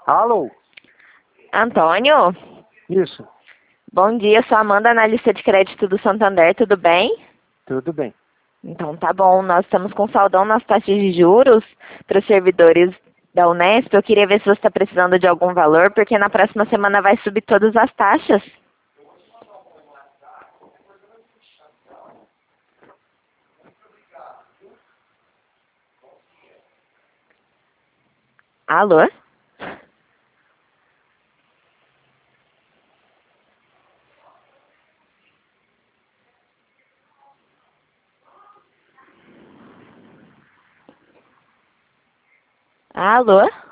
Alô? Antônio, Isso, bom dia, sou Amanda, analista de crédito do Santander, tudo bem? tudo bem. Então tá bom, nós estamos com saldão nas taxas de juros para os servidores da Unesp. Eu queria ver se você está precisando de algum valor, porque na próxima semana vai subir todas as taxas. Alô? Alô?